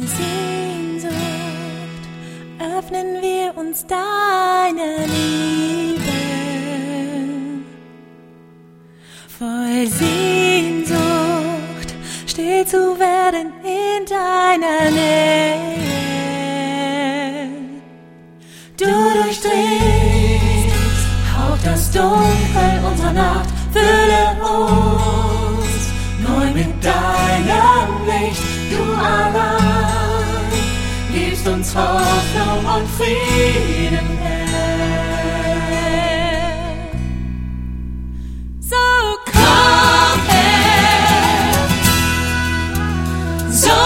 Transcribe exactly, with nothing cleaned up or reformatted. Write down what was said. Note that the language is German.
Sehnsucht öffnen wir uns deiner Liebe. Voll Sehnsucht, still zu werden in deiner Nähe. Du durchdringst, hauch das Dunkel unserer Nacht, fülle uns neu mit deinem Licht. Du allein gibst uns Hoffnung und Frieden her. So komm her, so